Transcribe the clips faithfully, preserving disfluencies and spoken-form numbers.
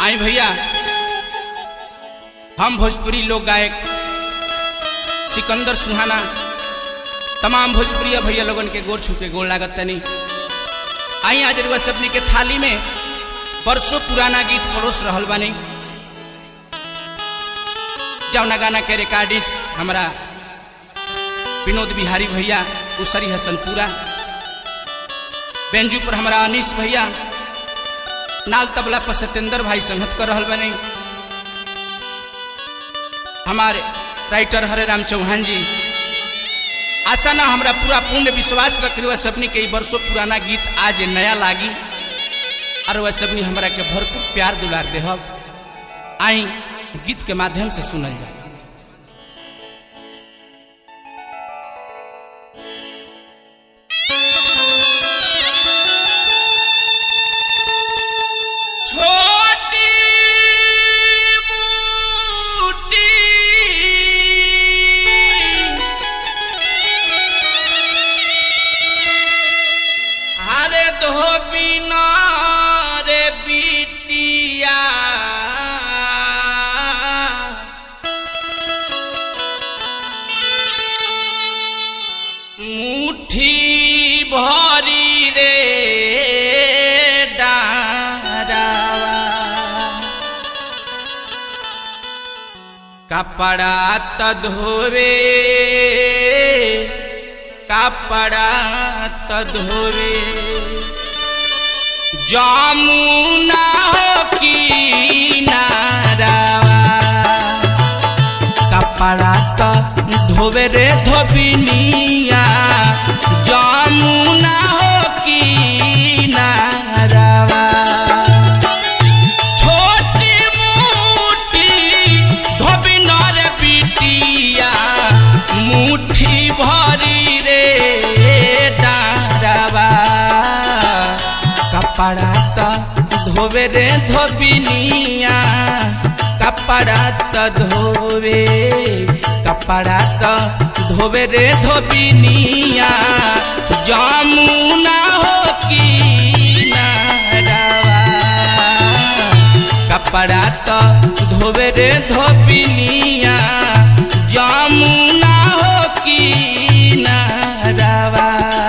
आई भैया हम भोजपुरी लोक गायक सिकंदर सुहाना तमाम भोजपुरी भैया लोगन के गोर छू के गोड़ लागत तनी। आई आज रुआ सबनी के थाली में बरसों पुराना गीत परोस रहल बानी। जौना गाना के रिकॉर्डिंग्स हमारा विनोद बिहारी भैया उसरी हसनपुरा, बेंजू पर हमारा अनीस भैया, नाल तबला पर सत्येंद्र भाई संगत कर रहल बने। हमारे राइटर हरे राम चौहान जी। आशा ना हमरा पूरा पूर्ण विश्वास बकरी सबनी के बरसों पुराना गीत आज नया लागी और वह सबनी हमरा के भरपूर प्यार दुलार देहब। आई गीत के माध्यम से सुनल जाए। भरी रे डारावा कपड़ा त धोवे कपड़ा त धोवे जमुना हो किनारावा कपड़ा त धोवे रे धोबिनिया जमुना हो किनारावा छोटी मोटी धोबिन रे बिटिया मुट्ठी भरी रे डारावा कपड़ा त धोवे रे धोबिनिया कपड़ा त धोवे कपड़ा त धोवे रे धोबिनिया जमुना हो किनारावा कपड़ा त धोवे रे धोबिनिया जमुना हो किनारावा।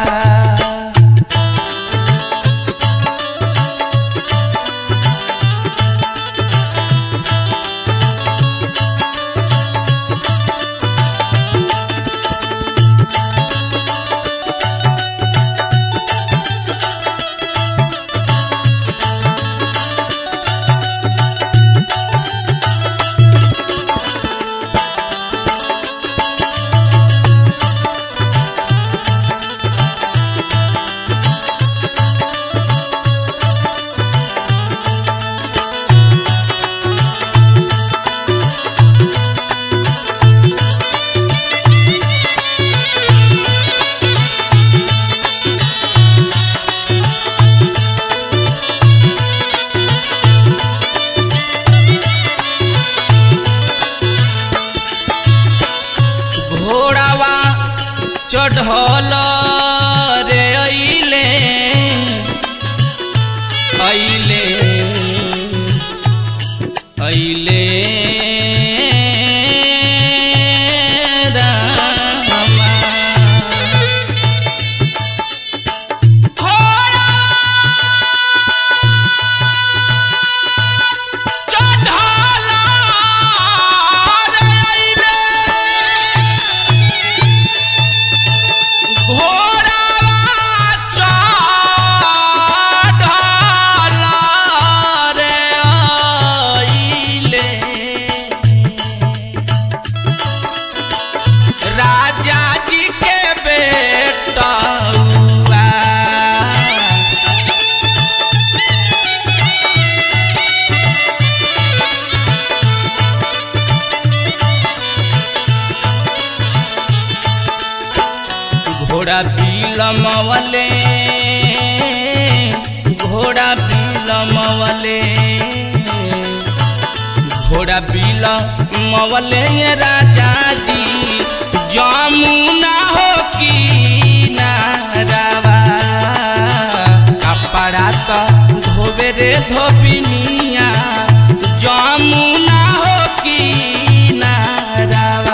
चढ़ल रे अइले अइले अइले घोड़ा बिलमवले घोड़ा बिलमवले घोड़ा बिलमवले राजा जी जमुना हो किनारावा कपड़ा त धोवे रे धोबिनिया जमुना हो किनारावा।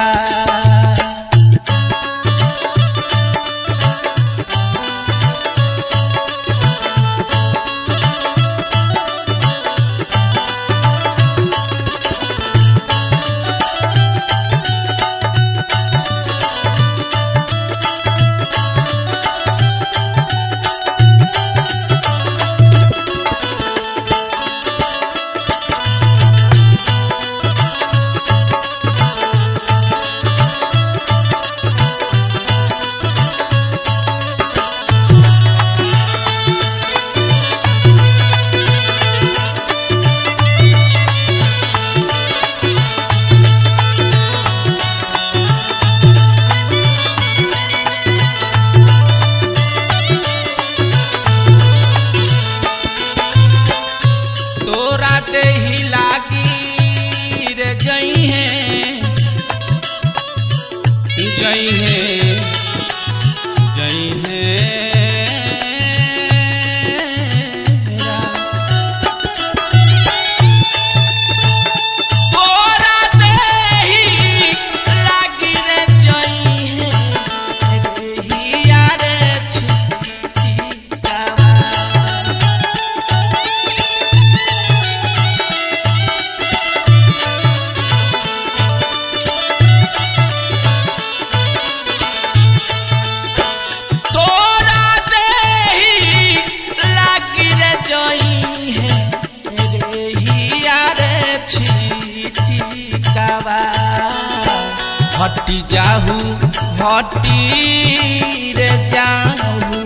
हटी जाहू हटी रे जाहू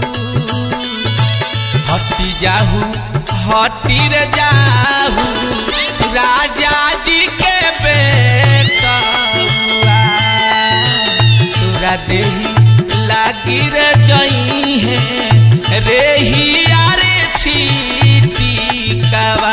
हटी जाहू हटी रे जाहू राजा जी के बेटा तोरा देही लागी रे जई है रे ही यारे छीटी कवा।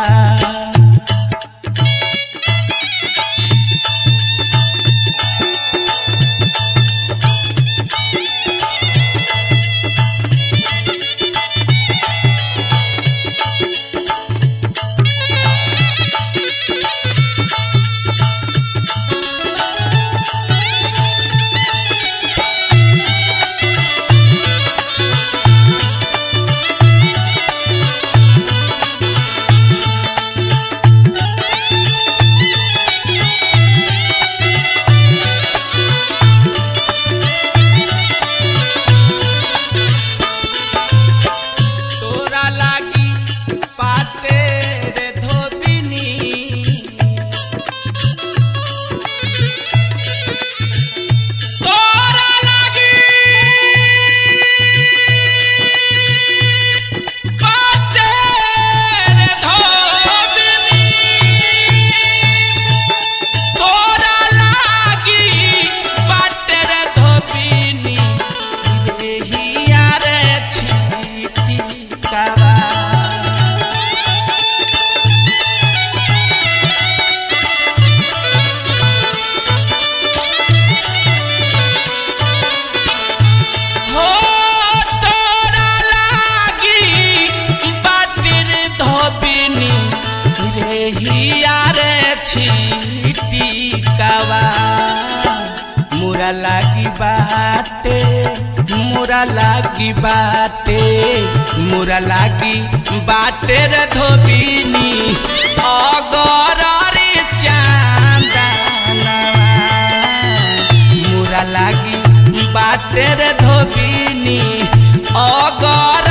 मुरा लागी बाटे मुरा लागी बाटे मुरा लागी बाटे रे धोबिनी अगरारी चांदनवा मुरा लागी बाटे रे धोबिनी अगर